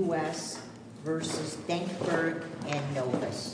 U.S. versus Denkberg and Novus.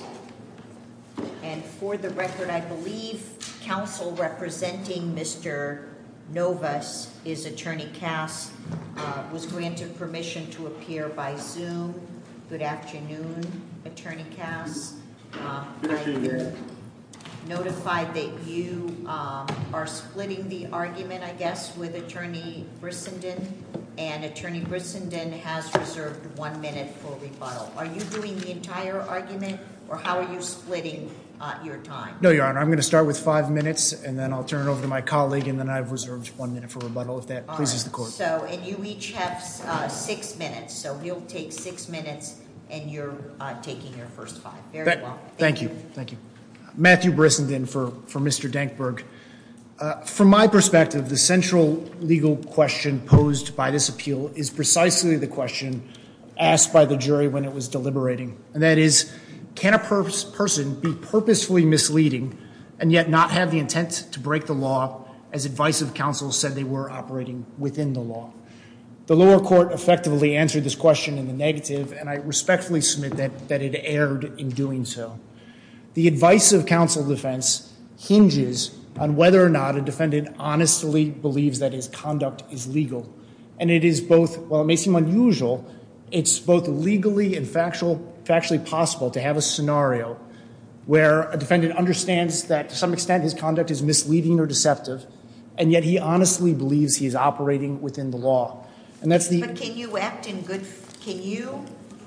And for the record, I believe counsel representing Mr. Novus is Attorney Cass, was granted permission to appear by Zoom. Good afternoon, Attorney Cass. Good afternoon. Notified that you are splitting the argument, I guess, with Attorney Brissenden, and Attorney Brissenden has reserved 1 minute for rebuttal. Are you doing the entire argument, or how are you splitting your time? No, Your Honor. I'm going to start with 5 minutes, and then I'll turn it over to my colleague, and then I've reserved 1 minute for rebuttal, if that pleases the court. So, and you each have 6 minutes, so he'll take 6 minutes, and you're taking your first 5. Very well. Thank you. Matthew Brissenden for Mr. Denkberg. From my perspective, the central legal question posed by this appeal is precisely the question asked by the jury when it was deliberating, and that is, can a person be purposefully misleading and yet not have the intent to break the law, as advice of counsel said they were operating within the law? The lower court effectively answered this question in the negative, and I respectfully submit that it erred in doing so. The advice of counsel defense hinges on whether or not a defendant honestly believes that his conduct is legal. And it is both, while it may seem unusual, it's both legally and factually possible to have a scenario where a defendant understands that to some extent his conduct is misleading or deceptive, and yet he honestly believes he is operating within the law. And that's the... But can you act in good... Can you...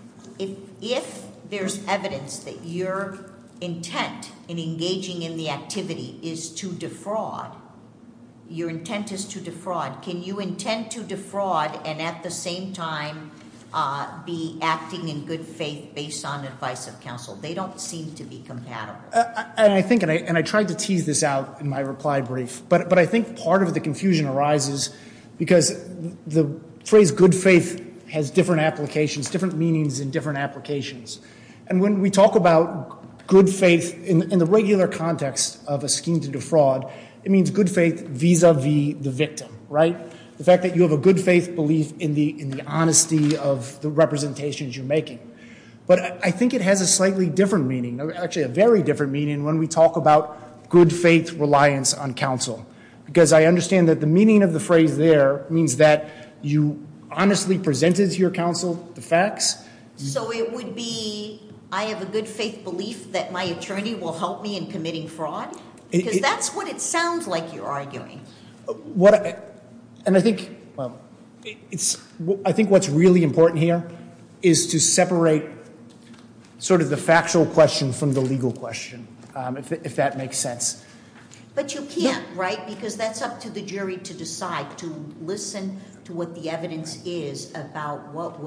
If there's evidence that your intent in engaging in the activity is to defraud, your intent is to defraud, can you intend to defraud and at the same time be acting in good faith based on advice of counsel? They don't seem to be compatible. And I think, and I tried to tease this out in my reply brief, but I think part of the confusion arises because the phrase good faith has different applications, different meanings in different applications. And when we talk about good faith in the regular context of a scheme to defraud, it means good faith vis-a-vis the victim, right? The fact that you have a good faith belief in the honesty of the representations you're making. But I think it has a slightly different meaning, actually a very different meaning when we talk about good faith reliance on counsel. Because I understand that the meaning of the phrase there means that you honestly presented to your counsel the facts. So it would be, I have a good faith belief that my attorney will help me in committing fraud? Because that's what it sounds like you're arguing. And I think, I think what's really important here is to separate sort of the factual question from the legal question, if that makes sense. But you can't, right? Because that's up to the jury to decide, to listen to what the evidence is about what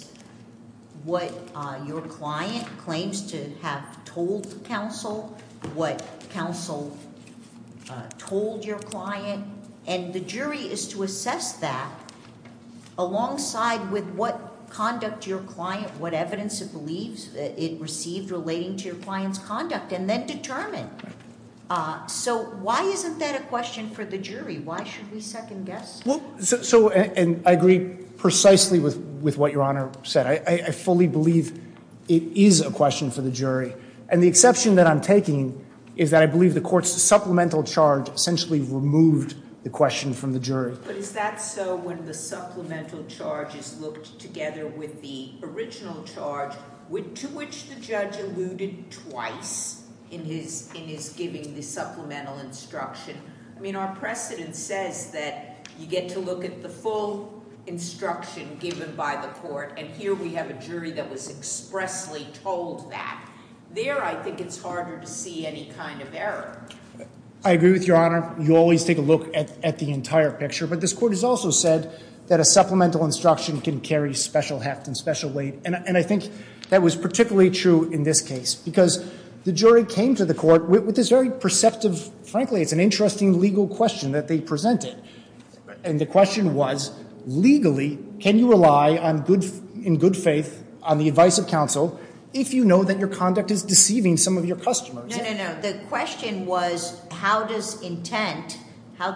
your client claims to have told counsel, what counsel told your client, and the jury is to assess that alongside with what conduct your client, what evidence it believes it received relating to your client's conduct, and then determine. So why isn't that a question for the jury? Why should we second guess? Well, and I agree precisely with what Your Honor said. I fully believe it is a question for the jury. And the exception that I'm taking is that I believe the court's supplemental charge essentially removed the question from the jury. But is that so when the supplemental charge is looked together with the original charge, to which the judge alluded twice in his giving the supplemental instruction? I mean, our precedent says that you get to look at the full instruction given by the court, and here we have a jury that was expressly told that. There, I think it's harder to see any kind of error. I agree with Your Honor. You always take a look at the entire picture, but this court has also said that a supplemental instruction can carry special heft and special weight, and I think that was particularly true in this case, because the jury came to the court with this very perceptive, frankly, it's an interesting legal question that they presented. And the question was, legally, can you rely in good faith on the advice of counsel if you know that your conduct is deceiving some of your customers? No. The question was, how does intent,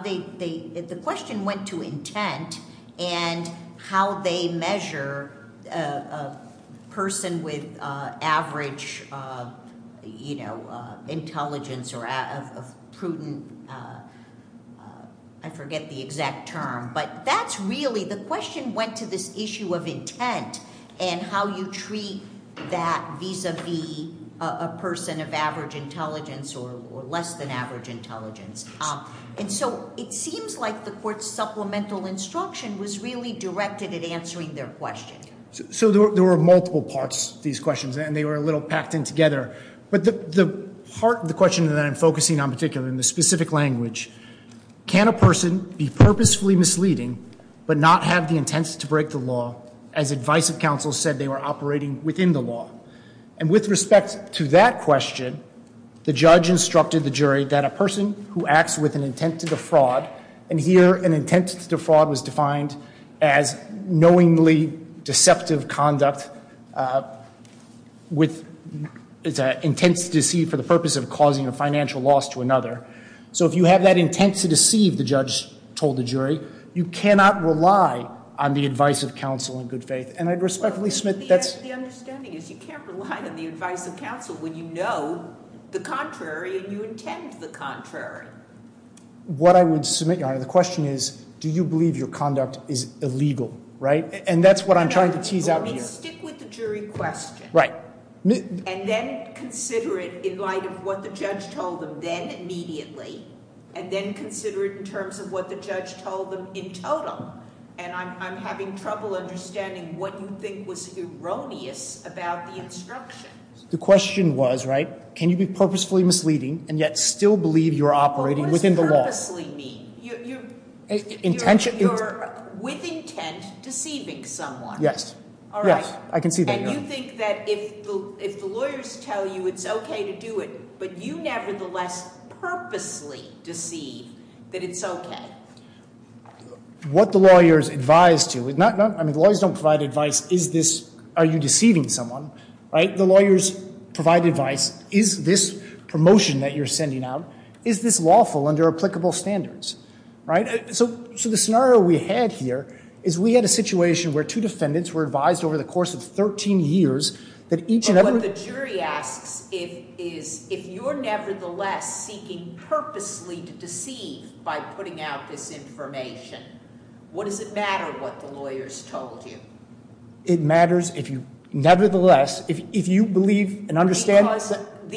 the question went to intent and how they measure a person with average, intelligence or of prudent, I forget the exact term, but that's really, the question went to this issue of intent and how you treat that vis-a-vis a person of average intelligence or less than average intelligence. And so it seems like the court's supplemental instruction was really directed at answering their question. So there were multiple parts to these questions, and they were a little packed in together. But the part of the question that I'm focusing on particularly in the specific language, can a person be purposefully misleading but not have the intent to break the law, as advice of counsel said they were operating within the law? And with respect to that question, the judge instructed the jury that a person who acts with an intent to defraud, and here an intent to defraud was defined as knowingly deceptive conduct with intent to deceive for the purpose of causing a financial loss to another. So if you have that intent to deceive, the judge told the jury, you cannot rely on the advice of counsel in good faith. And I'd respectfully submit that's... The understanding is you can't rely on the advice of counsel when you know the contrary and you intend the contrary. What I would submit, Your Honor, the question is, do you believe your conduct is illegal, right? And that's what I'm trying to tease out here. Stick with the jury question. Right. And then consider it in light of what the judge told them then immediately, and then consider it in terms of what the judge told them in total. And I'm having trouble understanding what you think was erroneous about the instruction. The question was, right, can you be purposefully misleading and yet still believe you're operating within the law? What does purposely mean? You're with intent deceiving someone. Yes. All right. Yes, I can see that. And you think that if the lawyers tell you it's okay to do it, but you nevertheless purposely deceive, that it's okay. What the lawyers advise to is not the lawyers don't provide advice, are you deceiving someone, right? The lawyers provide advice, is this promotion that you're sending out, is this lawful under applicable standards, right? So the scenario we had here is we had a situation where two defendants were advised over the course of 13 years that each and every... What the jury asks if you're nevertheless seeking purposely to deceive by putting out this information, what does it matter what the lawyers told you? It matters if you, nevertheless, if you believe and understand... Because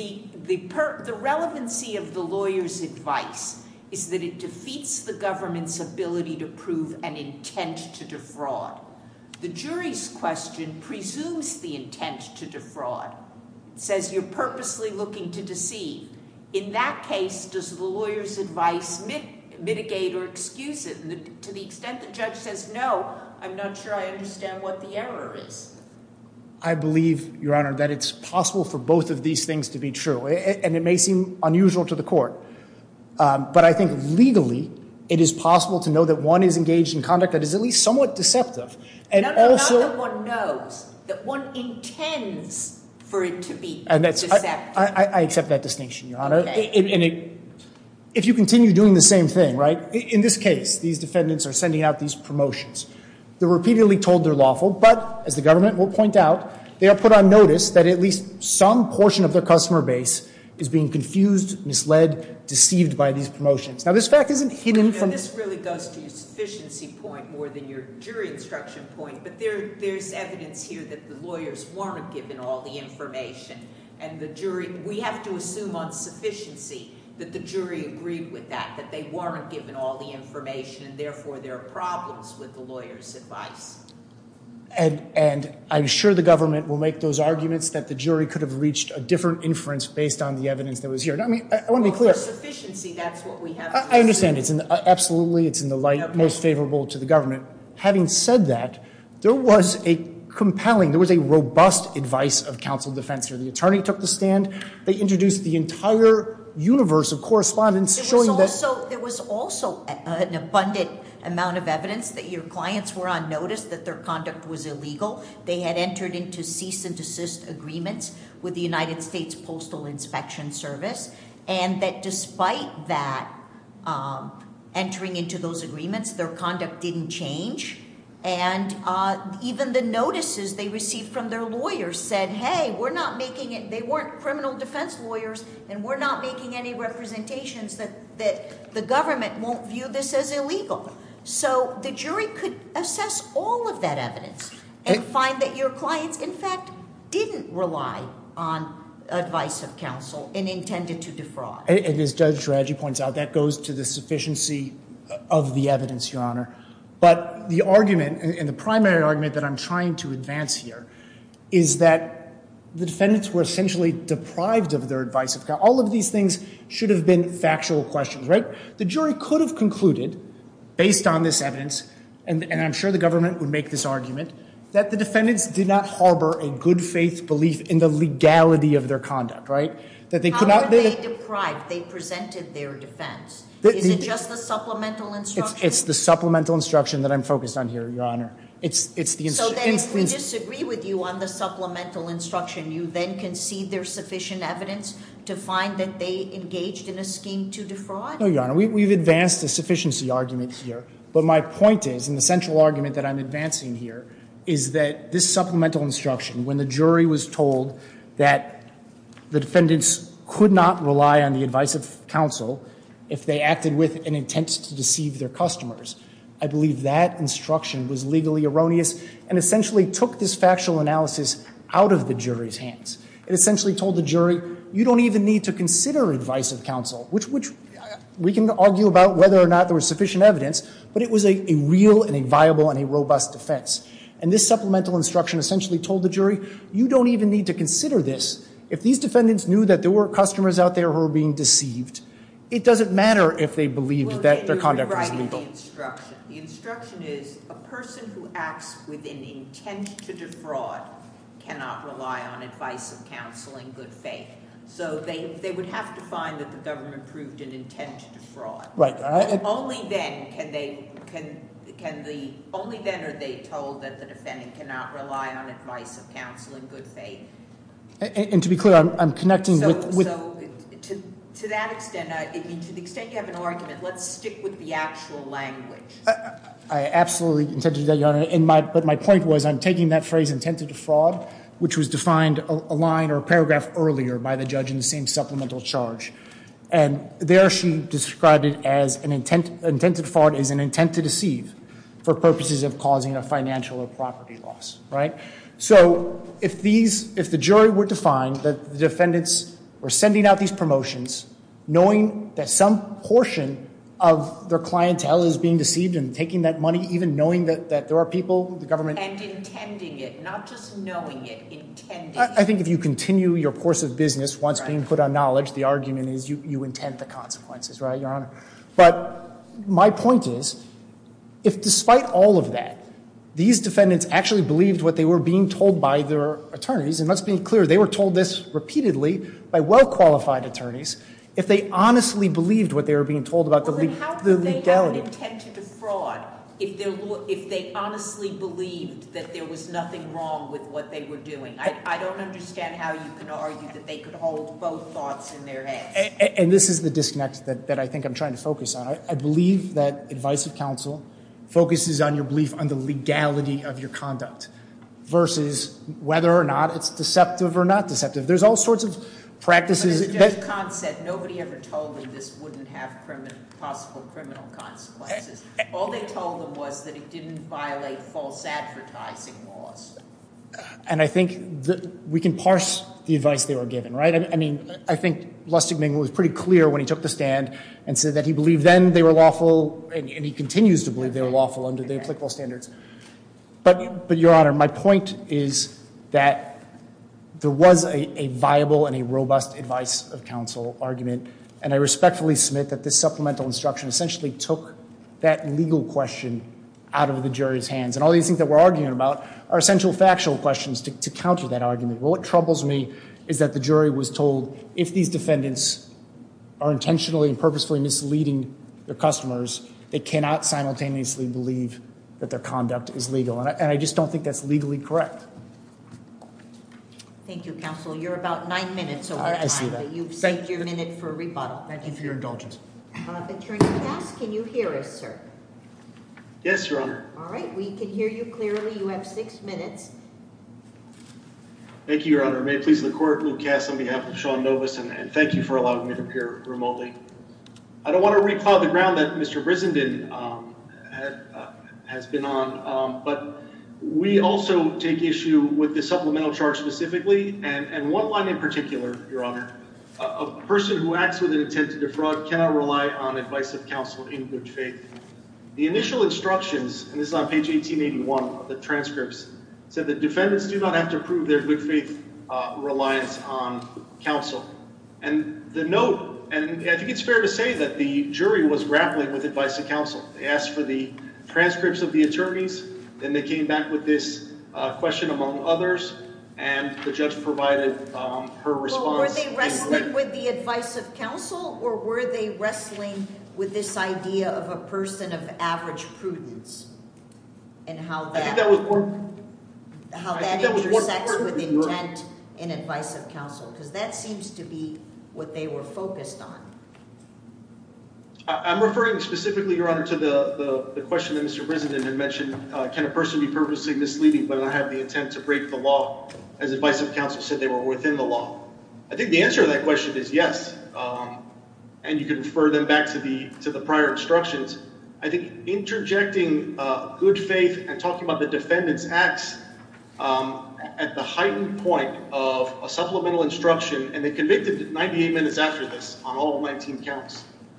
the relevancy of the lawyer's advice is that it defeats the government's ability to prove an intent to defraud. The jury's question presumes the intent to defraud. It says you're purposely looking to deceive. In that case, does the lawyer's advice mitigate or excuse it? And to the extent the judge says no, I'm not sure I understand what the error is. I believe, Your Honor, that it's possible for both of these things to be true. And it may seem unusual to the court. But I think legally it is possible to know that one is engaged in conduct that is at least somewhat deceptive. And also, not that one knows, that one intends for it to be deceptive. I accept that distinction, Your Honor. Okay. If you continue doing the same thing, right? In this case, these defendants are sending out these promotions. They're repeatedly told they're lawful, but as the government will point out, they are put on notice that at least some portion of their customer base is being confused, misled, deceived by these promotions. Now, this fact isn't hidden from... This really goes to your sufficiency point more than your jury instruction point, but there's evidence here that the lawyers weren't given all the information. And the jury, we have to assume on sufficiency that the jury agreed with that they weren't given all the information, and therefore there are problems with the lawyer's advice. And I'm sure the government will make those arguments that the jury could have reached a different inference based on the evidence that was here. I mean, I want to be clear. For sufficiency, that's what we have to I understand. Absolutely, it's in the light most favorable to the government. Having said that, there was a robust advice of counsel defense here. The attorney took the stand. They introduced the entire universe of correspondence showing that... There was also an abundant amount of evidence that your clients were on notice that their conduct was illegal. They had entered into cease and desist agreements with the United States Postal Inspection Service, and that despite that, entering into those agreements, their conduct didn't change. And even the notices they received from their lawyers said, hey, we're not making it, they weren't criminal defense lawyers, and we're not making any representations that the government won't view this as illegal. So the jury could assess all of that evidence and find that your clients, in fact, didn't rely on advice of counsel and intended to defraud. And as Judge Draghi points out, that goes to the sufficiency of the evidence, Your Honor. But the argument, and the primary argument that I'm trying to advance here, is that the defendants were essentially deprived of their advice of counsel. All of these things should have been factual questions, right? The jury could have concluded, based on this evidence, and I'm sure the government would make this argument, that the defendants did not harbor a good faith belief in the legality of their conduct, right? That they could not. How were they deprived? They presented their defense. Is it just the supplemental instruction? It's the supplemental instruction that I'm focused on here, Your Honor. It's the instruction. So then if we disagree with you on the supplemental instruction, you then concede there's sufficient evidence to find that they engaged in a scheme to defraud? No, Your Honor. We've advanced a sufficiency argument here. But my point is, and the central argument that I'm advancing here, is that this supplemental instruction, when the jury was told that the defendants could not rely on the advice of counsel if they acted with an intent to deceive their customers, I believe that instruction was legally erroneous and essentially took this factual analysis out of the jury's hands. It essentially told the jury, you don't even need to consider advice of counsel, which we can argue about whether or not there was sufficient evidence, but it was a real and a viable and a robust defense. And this supplemental instruction essentially told the jury, you don't even need to consider this. If these defendants knew that there were customers out there who were being deceived, it doesn't matter if they believed that their conduct was legal. The instruction is a person who acts with an intent to defraud cannot rely on advice of counsel in good faith. So they would have to find that the government proved an intent to defraud. Right. Only then only then are they told that the defendant cannot rely on advice of counsel in good faith. And to be clear, I'm connecting with to that extent, to the extent you have an argument, let's stick with the actual language. I absolutely intend to do that, Your Honor. But my point was, I'm taking that phrase, intent to defraud, which was defined a line or a paragraph earlier by the judge in the same supplemental charge. And there she described it as an intent to defraud is an intent to deceive for purposes of causing a financial or property loss, right? So if the jury were to find that the defendants were sending out these promotions, knowing that some portion of their clientele is being deceived and taking that money, even knowing that there are people, the government... And intending it, not just knowing it, intending it. I think if you continue your course of business once being put on knowledge, the argument is you intend the consequences, right, Your Honor? But my point is, if despite all of that, these defendants actually believed what they were being told by their attorneys, and let's be clear, they were told this repeatedly by well-qualified attorneys, if they honestly believed what they were being told about the legality. How could they have an intent to defraud if they honestly believed that there was nothing wrong with what they were doing? I don't understand how you can argue that they could hold both thoughts in their heads. And this is the disconnect that I think I'm trying to focus on. I believe that advice of counsel focuses on your belief on the legality of your conduct versus whether or not it's deceptive or not deceptive. There's all sorts of practices. But as Judge Kahn said, nobody ever told them this wouldn't have possible criminal consequences. All they told them was that it didn't violate false advertising laws. And I think that we can parse the advice they were given, right? I mean, I think Lustig-Ming was pretty clear when he took the stand and said that he believed then they were lawful, and he continues to believe they were lawful under the applicable standards. But Your Honor, my point is that there was a viable and a robust advice of counsel argument, and I respectfully submit that this supplemental instruction essentially took that legal question out of the jury's hands. And all these things that we're arguing about are essential factual questions to counter that argument. Well, what troubles me is that the jury was told if these defendants are intentionally and purposefully misleading their customers, they cannot simultaneously believe that their conduct is legal. And I just don't think that's legally correct. Thank you, counsel. You're about 9 minutes over time. I see that. But you've saved your minute for rebuttal. Thank you for your indulgence. Attorney Cass, can you hear us, sir? Yes, Your Honor. All right, we can hear you clearly. You have 6 minutes. Thank you, Your Honor. May it please the court, Luke Cass on behalf of Sean Novus, and thank you for allowing me to appear remotely. I don't want to replow the ground that Mr. Brissenden has been on, but we also take issue with the supplemental charge specifically, and one line in particular, Your Honor. A person who acts with an intent to defraud cannot rely on advice of counsel in good faith. The initial instructions, and this is on page 1881 of the transcripts, said that defendants do not have to prove their good faith reliance on counsel. And the note, and I think it's fair to say that the jury was grappling with advice of counsel. They asked for the transcripts of the attorneys, then they came back with this question among others, and the judge provided her response. Well, were they wrestling with the advice of counsel, or were they wrestling with this idea of a person of average prudence and how that, I think that was more, intersects with intent and advice of counsel? Because that seems to be what they were focused on. I'm referring specifically, Your Honor, to the question that Mr. Brissenden had mentioned. Can a person be purposely misleading but not have the intent to break the law, as advice of counsel said they were within the law? I think the answer to that question is yes, and you can refer them back to the prior instructions. I think interjecting good faith and talking about the defendant's acts at the heightened point of a supplemental instruction, and they convicted 98 minutes after this on all 19 counts,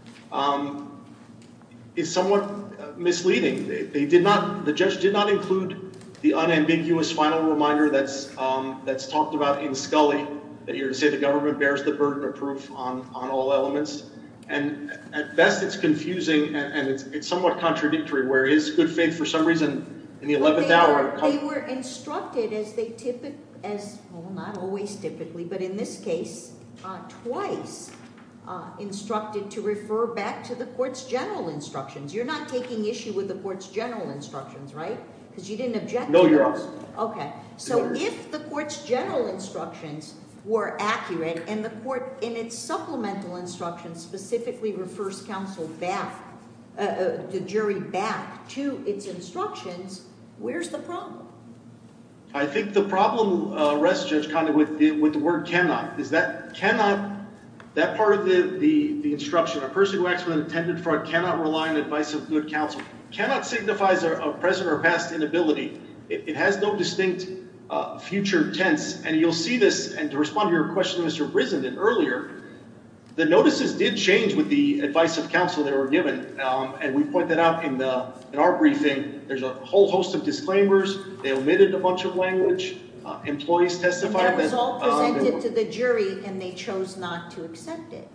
is somewhat misleading. The judge did not include the unambiguous final reminder that's talked about in Scully, that you're to say the government bears the burden of proof on all elements. And at best, it's confusing and it's somewhat contradictory, where his good faith, for some reason, in the 11th hour. They were instructed well, not always typically, but in this case, twice instructed to refer back to the court's general instructions. You're not taking issue with the court's general instructions, right? Because you didn't object to those. No, Your Honor. Okay. So if the court's general instructions were accurate, and the court in its supplemental instructions specifically refers counsel back, the jury back to its instructions, where's the problem? I think the problem rests, Judge Conde, with the word cannot. Is that cannot, that part of the instruction, a person who acts with an intended fraud cannot rely on advice of good counsel, cannot signifies a present or past inability. It has no distinct future tense, and you'll see this. And to respond to your question, Mr. Brissenden, earlier, the notices did change with the advice of counsel they were given, and we point that out in our briefing. There's a whole host of disclaimers. They omitted a bunch of language. Employees testified and that was all presented to the jury, and they chose not to accept it.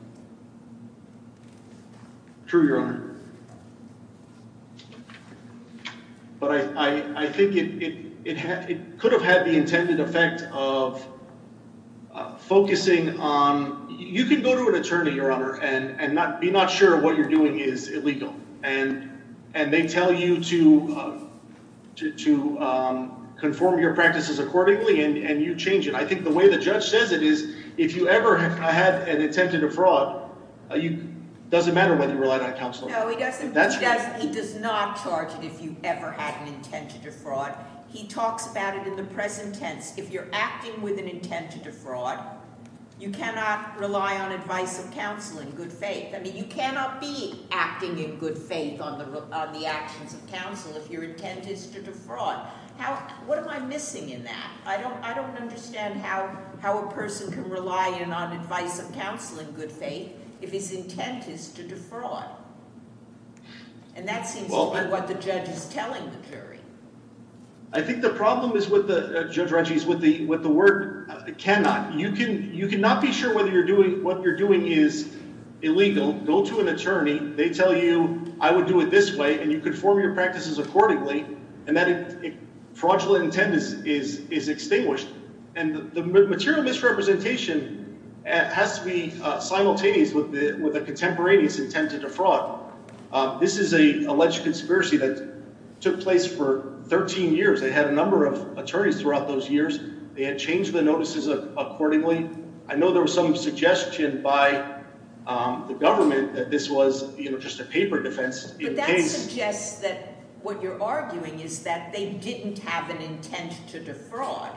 True, Your Honor. But I think it could have had the intended effect of focusing on. You can go to an attorney, Your Honor, and not be sure what you're doing is illegal, and they tell you to conform your practices accordingly, and you change it. I think the way the judge says it is, if you ever have had an intent to defraud, doesn't matter whether you relied on counsel. No, he doesn't. He does not charge it if you ever had an intent to defraud. He talks about it in the present tense. If you're acting with an intent to defraud, you cannot rely on advice of counsel in good faith. I mean, you cannot be acting in good faith on the actions of counsel if your intent is to defraud. What am I missing in that? I don't understand how a person can rely on advice of counsel in good faith if his intent is to defraud. And that seems to be what the judge is telling the jury. I think the problem is with the Judge Reggie is with the word cannot. You cannot be sure whether what you're doing is illegal. Go to an attorney. They tell you, I would do it this way, and you conform your practices accordingly, and that fraudulent intent is extinguished. And the material misrepresentation has to be simultaneous with a contemporaneous intent to defraud. This is a alleged conspiracy that took place for 13 years. They had a number of attorneys throughout those years. They had changed the notices accordingly. I know there was some suggestion by the government that this was, just a paper defense. But that suggests that what you're arguing is that they didn't have an intent to defraud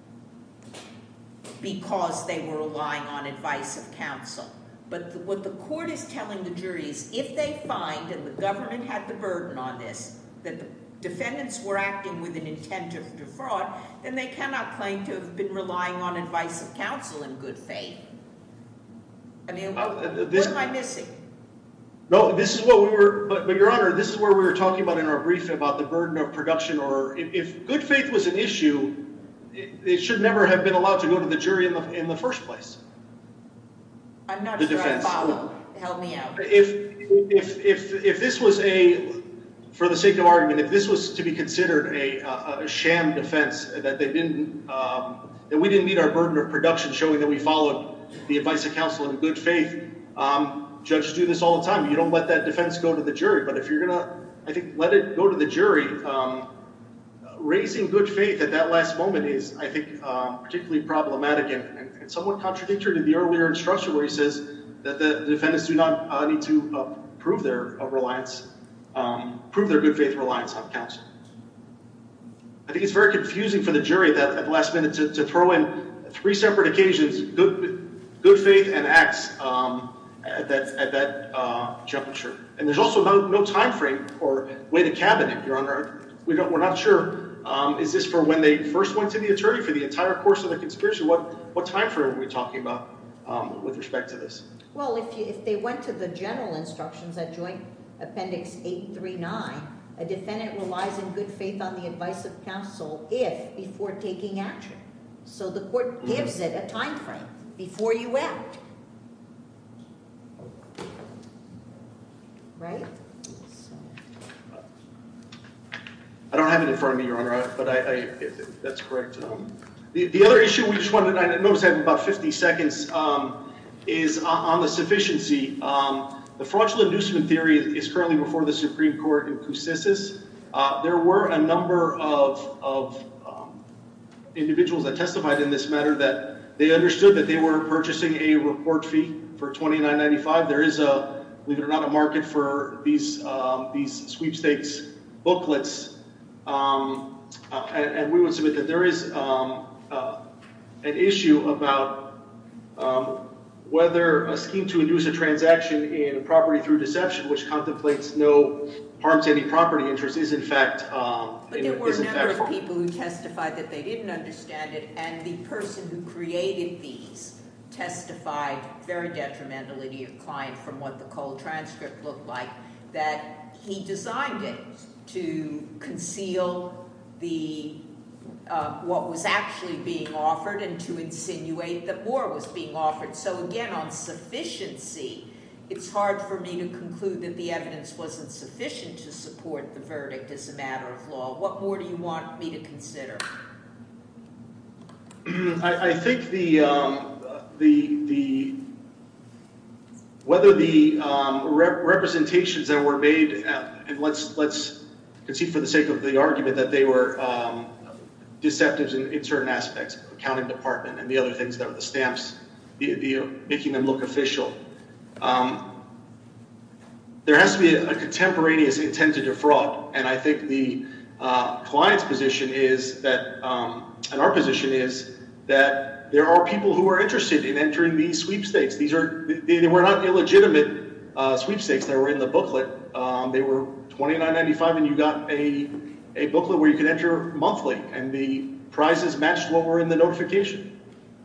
because they were relying on advice of counsel. But what the court is telling the jury is if they find, and the government had the burden on this, that the defendants were acting with an intent to defraud, then they cannot claim to have been relying on advice of counsel in good faith. I mean, what am I missing? No, this is what we were, but Your Honor, this is where we were talking about in our brief about the burden of production, or if good faith was an issue, it should never have been allowed to go to the jury in the first place. I'm not sure I follow. Help me out. If this was for the sake of argument, if this was to be considered a sham defense, that they didn't, that we didn't meet our burden of production, showing that we followed the advice of counsel in good faith, judges do this all the time. You don't let that defense go to the jury, but if you're gonna, I think, let it go to the jury, raising good faith at that last moment is, I think, particularly problematic and somewhat contradictory to the earlier instruction where he says that the defendants do not need to prove their reliance, prove their good faith reliance on counsel. I think it's very confusing for the jury at the last minute to throw in 3 separate occasions, good faith and acts at that juncture. And there's also no time frame or way to cabinet, Your Honor. We're not sure. Is this for when they first went to the attorney for the entire course of the conspiracy? What time frame are we talking about with respect to this? Well, if they went to the general instructions at Joint Appendix 839, a defendant relies in good faith on the advice of counsel if before taking action. So the court gives it a time frame before you act. Right? I don't have it in front of me, Your Honor, but that's correct. The other issue we just wanted, I noticed I have about 50 seconds, is on the sufficiency. The fraudulent inducement theory is currently before the Supreme Court in Coussis. There were a number of individuals that testified in this matter that they understood that they were purchasing a report fee for $29.95. There is believe it or not, a market for these sweepstakes booklets. And we would submit that there is an issue about whether a scheme to induce a transaction in property through deception, which contemplates no harm to any property interest, is in fact but there were a number of people who testified that they didn't understand it, and the person who created these testified very detrimentally to your client from what the Cole transcript looked like, that he designed it to conceal the what was actually being offered and to insinuate that more was being offered. So again, on sufficiency, it's hard for me to conclude that the evidence wasn't sufficient to support the verdict as a matter of law. What more do you want me to consider? I think whether the representations that were made, and let's concede for the sake of the argument that they were deceptive in certain aspects, accounting department and the other things that were the stamps, making them look official. There has to be a contemporaneous intent to defraud, and I think the client's position is that, and our position is that there are people who are interested in entering these sweepstakes. They were not illegitimate sweepstakes that were in the booklet. They were $29.95, and you got a booklet where you could enter monthly, and the prizes matched what were in the notification.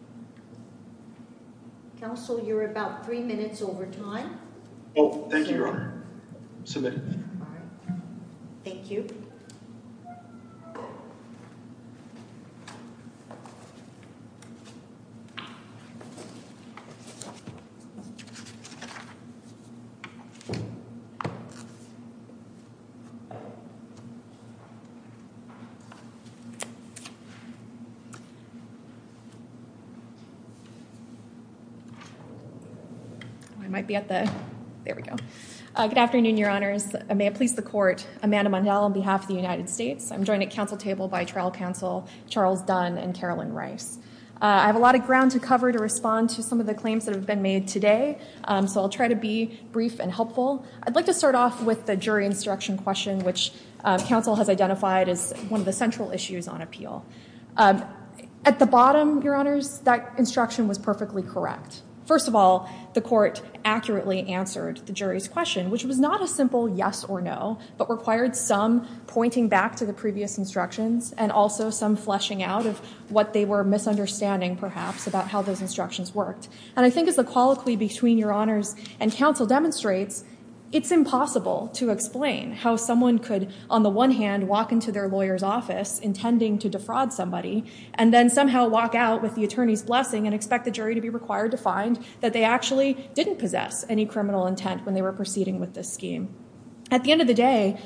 Counsel, you're about 3 minutes over time. Oh, thank you, Your Honor. Submitted. All right. Thank you. I might be at there we go. Good afternoon, Your Honors. May it please the court, Amanda Mundell on behalf of the United States. I'm joined at counsel table by trial counsel Charles Dunn and Carolyn Rice. I have a lot of ground to cover to respond to some of the claims that have been made today, so I'll try to be brief and helpful. I'd like to start off with the jury instruction question, which counsel has identified as one of the central issues on appeal. At the bottom, Your Honors, that instruction was perfectly correct. First of all, the court accurately answered the jury's question, which was not a simple yes or no, but required some pointing back to the previous instructions and also some fleshing out of what they were misunderstanding, perhaps, about how those instructions worked. And I think as the colloquy between Your Honors and counsel demonstrates, it's impossible to explain how someone could, on the one hand, walk into their lawyer's office intending to defraud somebody and then somehow walk out with the attorney's blessing and expect the jury to be required to find that they actually didn't possess any criminal intent when they were proceeding with this scheme. At the end of the day,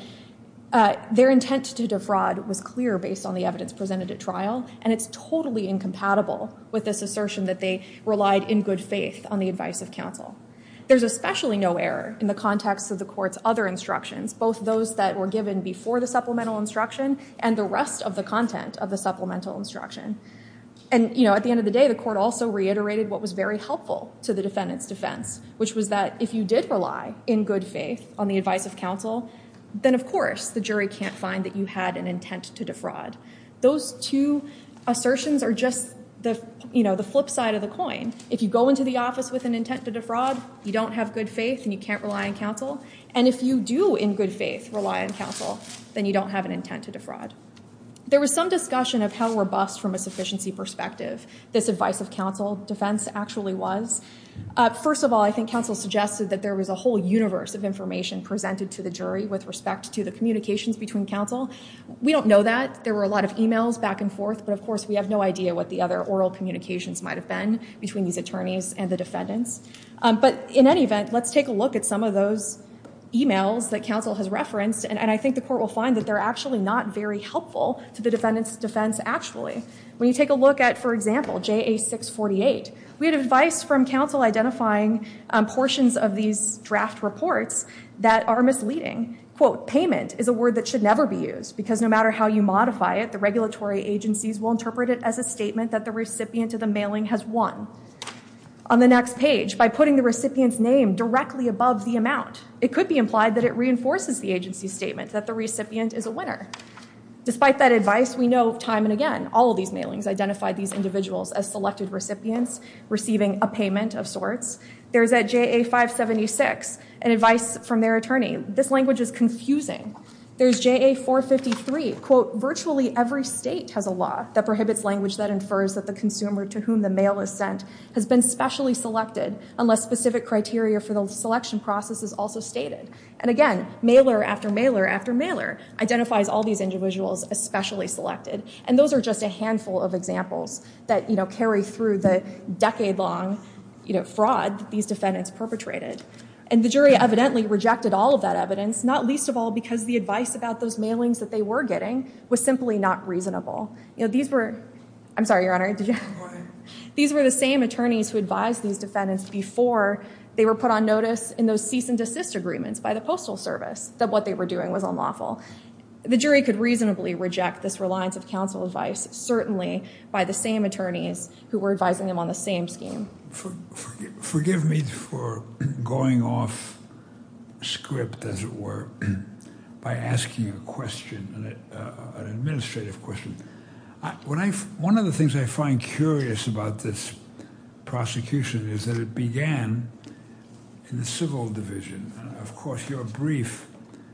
their intent to defraud was clear based on the evidence presented at trial, and it's totally incompatible with this assertion that they relied in good faith on the advice of counsel. There's especially no error in the context of the court's other instructions, both those that were given before the supplemental instruction and the rest of the content of the supplemental instruction. And, at the end of the day, the court also reiterated what was very helpful to the defendant's defense, which was that if you did rely in good faith on the advice of counsel, then, of course, the jury can't find that you had an intent to defraud. Those two assertions are just the flip side of the coin. If you go into the office with an intent to defraud, you don't have good faith and you can't rely on counsel. And if you do, in good faith, rely on counsel, then you don't have an intent to defraud. There was some discussion of how robust, from a sufficiency perspective, this advice of counsel defense actually was. First of all, I think counsel suggested that there was a whole universe of information presented to the jury with respect to the communications between counsel. We don't know that. There were a lot of emails back and forth, but of course we have no idea what the other oral communications might have been between these attorneys and the defendants. But in any event, let's take a look at some of those emails that counsel has referenced, and I think the court will find that they're actually not very helpful to the defendant's defense actually. When you take a look at, for example, JA 648, we had advice from counsel identifying portions of these draft reports that are misleading. Quote, payment is a word that should never be used because no matter how you modify it, the regulatory agencies will interpret it as a statement that the recipient of the mailing has won. On the next page, by putting the recipient's name directly above the amount, it could be implied that it reinforces the agency's statement that the recipient is a winner. Despite that advice, we know time and again, all of these mailings identified these individuals as selected recipients receiving a payment of sorts. There's at JA 576 an advice from their attorney. This language is confusing. There's JA 453, quote, virtually every state has a law that prohibits language that infers that the consumer to whom the mail is sent has been specially selected unless specific criteria for the selection process is also stated. And again, mailer after mailer after mailer identifies all these individuals as specially selected. And those are just a handful of examples that, carry through the decade-long, fraud that these defendants perpetrated. And the jury evidently rejected all of that evidence, not least of all because the advice about those mailings that they were getting was simply not reasonable. These were, I'm sorry, Your Honor, these were the same attorneys who advised these defendants before they were put on notice in those cease and desist agreements by the Postal Service that what they were doing was unlawful. The jury could reasonably reject this reliance of counsel advice, certainly by the same attorneys who were advising them on the same scheme. Forgive me for going off script, as it were, by asking a question, an administrative question. One of the things I find curious about this prosecution is that it began in the civil division. Of course, your brief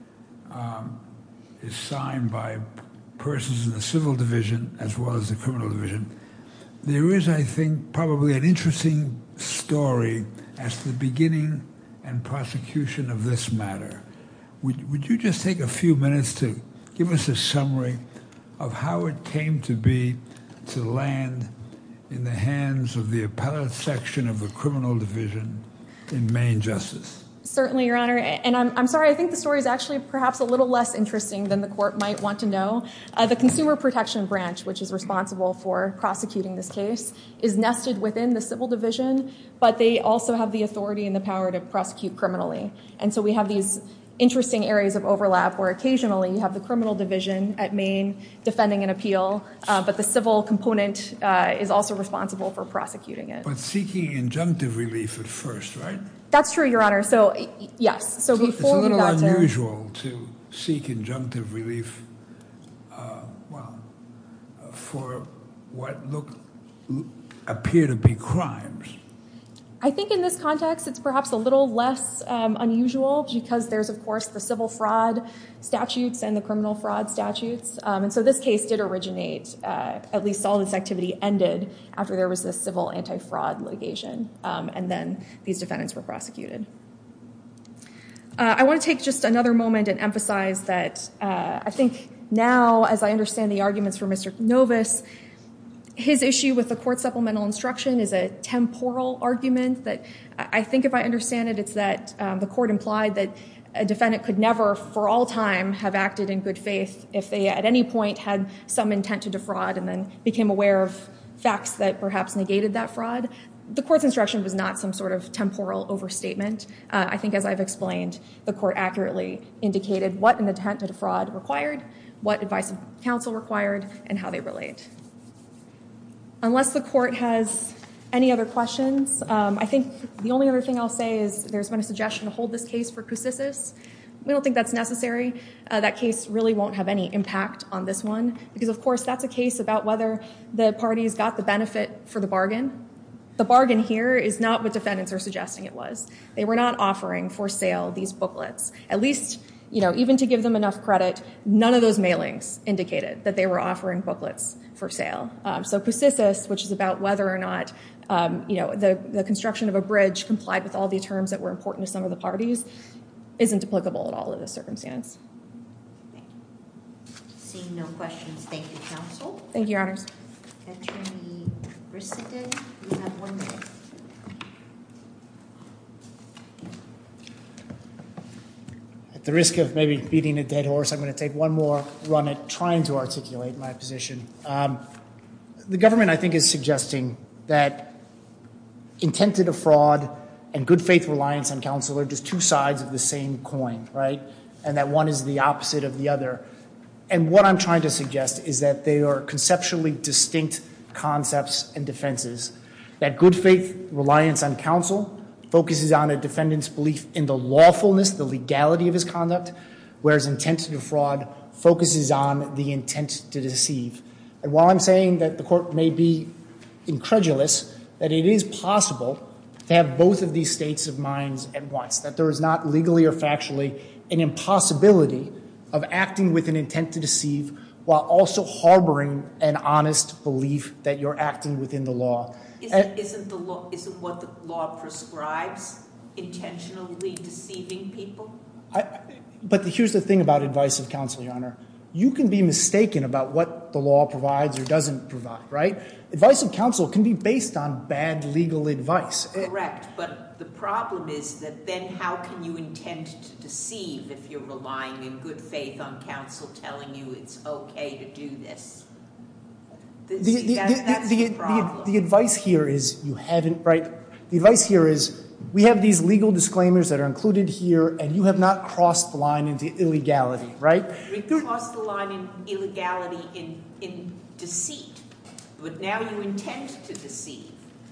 is signed by persons in the civil division as well as the criminal division. There is, I think, probably an interesting story as to the beginning and prosecution of this matter. Would you just take a few minutes to give us a summary of how it came to be to land in the hands of the appellate section of the criminal division in Maine Justice? Certainly, Your Honor, and I'm sorry, I think the story is actually perhaps a little less interesting than the court might want to know. The Consumer Protection Branch, which is responsible for prosecuting this case, is nested within the civil division, but they also have the authority and the power to prosecute criminally. And so we have these interesting areas of overlap where occasionally you have the criminal division at Maine defending an appeal, but the civil component is also responsible for prosecuting it. But seeking injunctive relief at first, right? That's true, Your Honor. So, yes. So before we got it's a little unusual to seek injunctive relief, for what appear to be crimes. I think in this context, it's perhaps a little less unusual because there's, of course, the civil fraud statutes and the criminal fraud statutes. And so this case did originate, at least all this activity ended after there was this civil anti-fraud litigation. And then these defendants were prosecuted. I want to take just another moment and emphasize that I think now, as I understand the arguments for Mr. Novus, his issue with the court supplemental instruction is a temporal argument that I think if I understand it, it's that the court implied that a defendant could never for all time have acted in good faith if they at any point had some intent to defraud and then became aware of facts that perhaps negated that fraud. The court's instruction was not some sort of temporal overstatement. I think as I've explained, the court accurately indicated what an intent to defraud required, what advice of counsel required, and how they relate. Unless the court has any other questions, I think the only other thing I'll say is there's been a suggestion to hold this case for Coussissis. We don't think that's necessary. That case really won't have any impact on this one because, of course, that's a case about whether the parties got the benefit for the bargain. The bargain here is not what defendants are suggesting it was. They were not offering for sale these booklets. At least, even to give them enough credit, none of those mailings indicated that they were offering booklets for sale. So Coussissis, which is about whether or not the construction of a bridge complied with all the terms that were important to some of the parties, isn't applicable at all in this circumstance. Thank you. Seeing no questions, thank you, counsel. Thank you, Your Honors. Attorney Brissenden, you have 1 minute. At the risk of maybe beating a dead horse, I'm going to take one more run at trying to articulate my position. The government, I think, is suggesting that intent to defraud and good faith reliance on counsel are just two sides of the same coin, right? And that one is the opposite of the other. And what I'm trying to suggest is that they are conceptually distinct concepts and defenses. That good faith reliance on counsel focuses on a defendant's belief in the lawfulness, the legality of his conduct, whereas intent to defraud focuses on the intent to deceive. And while I'm saying that the court may be incredulous, that it is possible to have both of these states of minds at once, that there is not legally or factually an impossibility of acting with an intent to deceive while also harboring an honest belief that you're acting within the law. Isn't what the law prescribes intentionally deceiving people? But here's the thing about advice of counsel, Your Honor. You can be mistaken about what the law provides or doesn't provide, right? Advice of counsel can be based on bad legal advice. Correct, but the problem is that then how can you intend to deceive if you're relying in good faith on counsel telling you it's okay to do this? That's the problem. The advice here is you haven't, right? The advice here is we have these legal disclaimers that are included here, and you have not crossed the line into illegality, right? We crossed the line in illegality in deceit, but now you intend to deceive.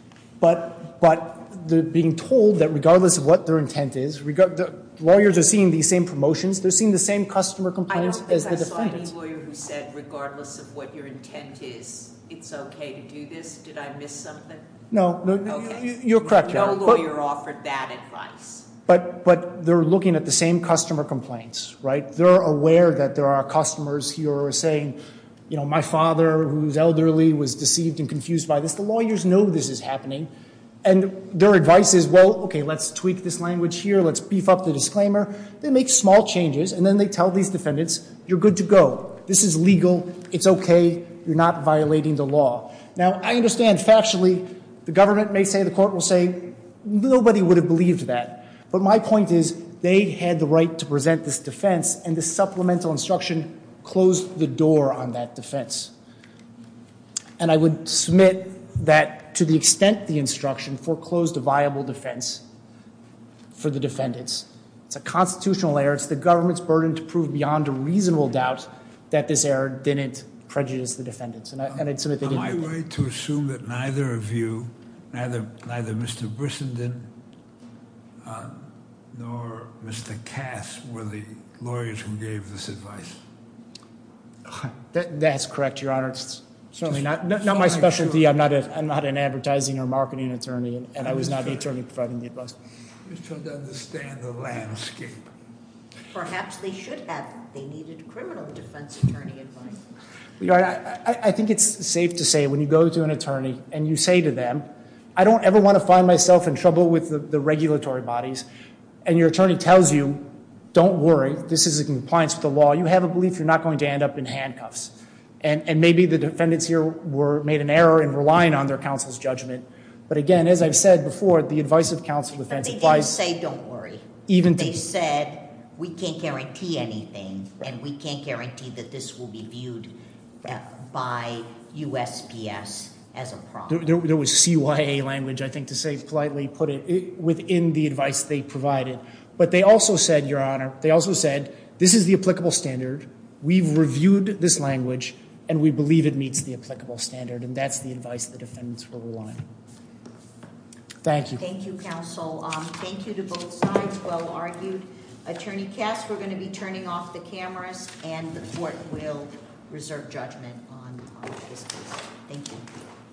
But they're being told that regardless of what their intent is, the lawyers are seeing these same promotions. They're seeing the same customer complaints as the defendants. I don't think I saw any lawyer who said regardless of what your intent is, it's okay to do this. Did I miss something? No, Okay. You're correct, Your Honor. No lawyer offered that advice. But they're looking at the same customer complaints, right? They're aware that there are customers here who are saying, my father, who's elderly, was deceived and confused by this. The lawyers know this is happening. And their advice is, well, okay, let's tweak this language here. Let's beef up the disclaimer. They make small changes, and then they tell these defendants, you're good to go. This is legal. It's okay. You're not violating the law. Now, I understand factually the government may say, the court will say, nobody would have believed that. But my point is they had the right to present this defense, and the supplemental instruction closed the door on that defense. And I would submit that to the extent the instruction foreclosed a viable defense for the defendants, It's a constitutional error. It's the government's burden to prove beyond a reasonable doubt that this error didn't prejudice the defendants. And I'd submit they didn't. Am I right to assume that neither of you, neither Mr. Brissenden nor Mr. Cass were the lawyers who gave this advice? That's correct, Your Honor. It's certainly not my specialty. Sure. I'm not an advertising or marketing attorney, and I was not the attorney providing the advice. I'm just trying to understand the landscape. Perhaps they should have. They needed criminal defense attorney advice. Your Honor, I think it's safe to say when you go to an attorney and you say to them, I don't ever want to find myself in trouble with the regulatory bodies, and your attorney tells you, don't worry, this is in compliance with the law, you have a belief you're not going to end up in handcuffs. And maybe the defendants here made an error in relying on their counsel's judgment. But again, as I've said before, the advice of counsel defense applies. But they didn't say don't worry. They said we can't guarantee anything, and we can't guarantee that this will be viewed by USPS as a problem. There was CYA language, I think, to say politely, put it within the advice they provided. But they also said, Your Honor, this is the applicable standard. We've reviewed this language, and we believe it meets the applicable standard, and that's the advice the defendants were relying on. Thank you. Thank you, counsel. Thank you to both sides. Well argued. Attorney Cass, we're going to be turning off the cameras, and the court will reserve judgment on this case. Thank you.